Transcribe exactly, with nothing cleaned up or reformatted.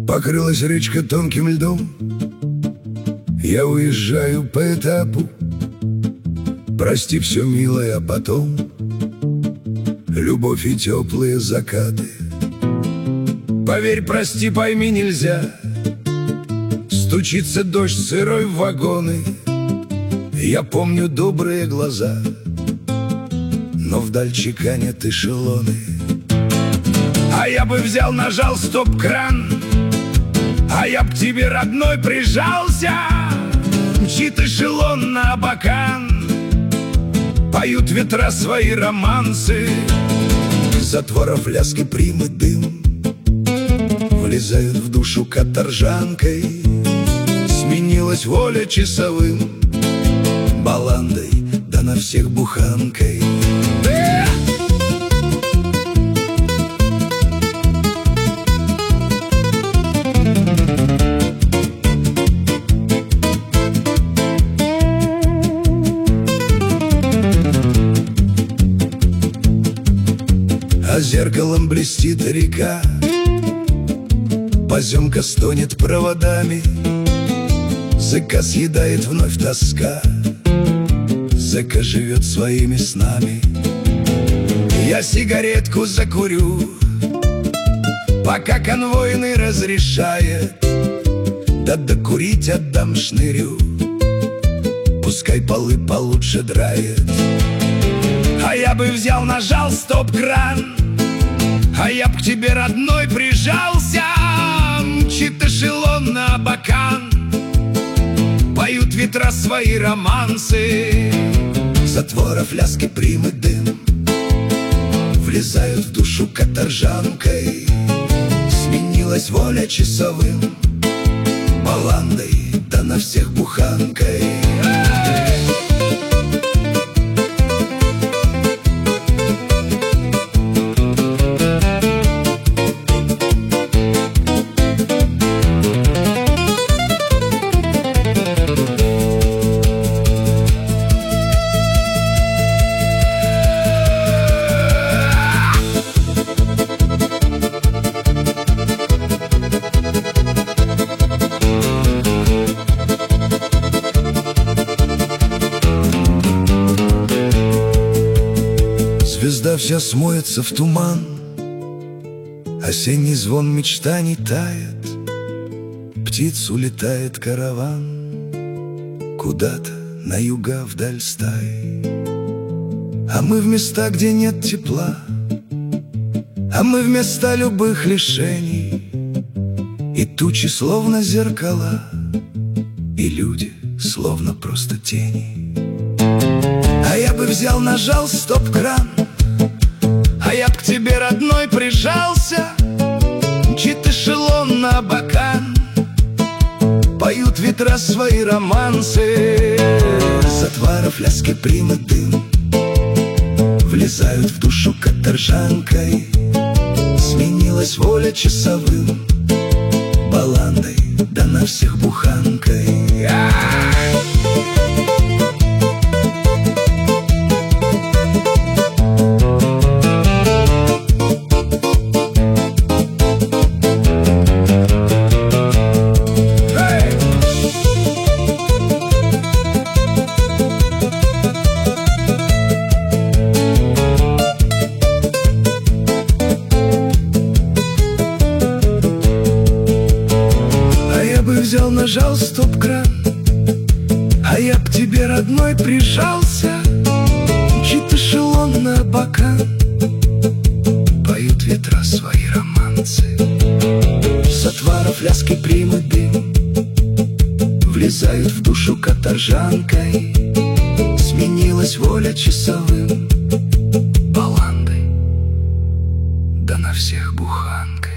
Покрылась речка тонким льдом, я уезжаю по этапу. Прости все, милое, а потом любовь и теплые закаты. Поверь, прости, пойми, нельзя. Стучится дождь сырой в вагоны. Я помню добрые глаза, но вдаль чеканят эшелоны. А я бы взял, нажал стоп-кран, а я б к тебе, родной, прижался. Мчит эшелон на Абакан, поют ветра свои романсы. Из затворов ляски примы дым влезают в душу каторжанкой. Сменилась воля часовым, баландой, да на всех буханкой. А зеркалом блестит река, поземка стонет проводами, зэка съедает вновь тоска, зэка живет своими снами. Я сигаретку закурю, пока конвойный разрешает, да докурить отдам шнырю, пускай полы получше драет. А я бы взял, нажал стоп-кран, а я б к тебе, родной, прижался. Мчит эшелон на Абакан, поют ветра свои романсы. Из затворов ляски примы дым влезают в душу каторжанкой. Сменилась воля часовым, баландой, да на всех буханкой. Звезда вся смоется в туман, осенний звон мечтаний тает, птиц улетает караван куда-то на юга вдаль стаи. А мы в места, где нет тепла, а мы в места любых лишений, и тучи словно зеркала, и люди словно просто тени. А я бы взял, нажал стоп-кран, а я б к тебе, родной, прижался. Мчит эшелон на Абакан, поют ветра свои романсы. Из затворов ляски примы дым влезают в душу каторжанкой. Сменилась воля часовым, баландой, да на всех буханкой. Взял, нажал стоп-кран, а я к тебе, родной, прижался. Мчит эшелон на Абакан, поют ветра свои романсы. С отваров ляски примы дым влезают в душу каторжанкой. Сменилась воля часовым, баландой, да на всех буханкой.